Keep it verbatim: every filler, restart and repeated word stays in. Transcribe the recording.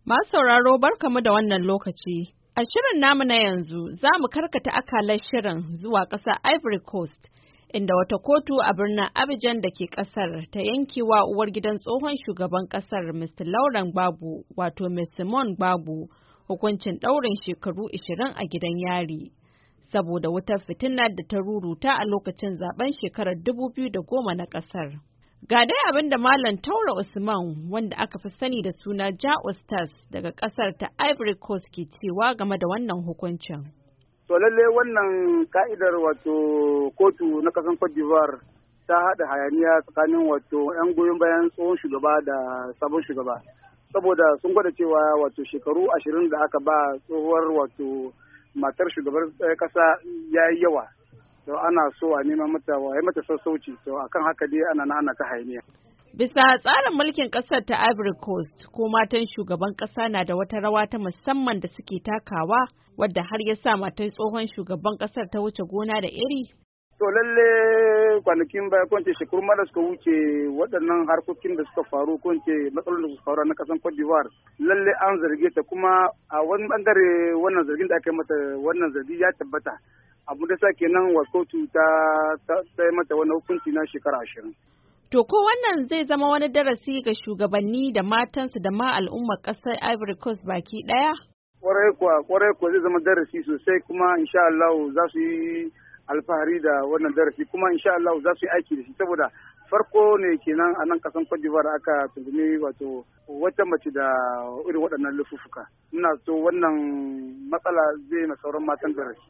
Masu sauraro barkamu da wannan lokaci. A shirin namu na yanzu za mu karkata akalar shirin zuwa ƙasar Ivory Coast, inda wata kotu a birnin Abidjan da ke ƙasar ta yankewa uwar gidan tsohon shugaban ƙasar mister Laurent Gbagbo, wato Miz Simone Gbagbo, hukuncin ɗaurin shekaru ashirin a gidan yari. Saboda wutar fitinar da ta ruruta a lokacin zaben shekarar dubu biyu da goma na ƙasar. Ga dai abin da Malam Taura Usman, wanda aka fi sani da suna Ja Ustaz daga ƙasar ta Ivory Coast, ke cewa game da wannan hukuncin. To lalle wannan ka'idar wato kotu na ƙasar Cote d'Ivoire ta haɗa hayaniya tsakanin wato 'yan goyon bayan tsohon shugaba da sabon shugaba. Saboda sun gwada cewa wato shekaru ashirin da aka ba tsohuwar wato matar shugabar ƙasa ya yi yawa. To ana so a nema mata wa mata sassauci, to akan haka dai ana na ana ta hayaniya. Bisa tsarin mulkin ƙasar ta Ivory Coast, ko matan shugaban ƙasa na da wata rawa ta musamman da suke takawa, wadda har ya sa matan tsohon shugaban ƙasar ta wuce gona da iri. To lalle kwanakin baya ko shekaru mara suka wuce waɗannan harkokin da suka faru ko matsalolin da suka faru na ƙasar Cote d'Ivoire, lalle an zarge ta, kuma a wani bangare wannan zargin da aka yi mata wannan zargi ya tabbata. Abu da sa kenan wa kotu ta ta mata wani hukunci na shekara ashirin. To ko wannan zai zama wani darasi ga shugabanni da matansu da ma al'ummar ƙasar Ivory Coast baki ɗaya? Kwarai kuwa, kwarai kuwa zai zama darasi sosai, kuma insha Allah za su yi alfahari da wannan darasi, kuma insha Allah za su yi aiki da shi, saboda farko ne kenan a nan ƙasar Cote d'Ivoire aka tuhumi wato wata mace da irin waɗannan laifuka. Ina so wannan matsala zai na sauran matan darasi.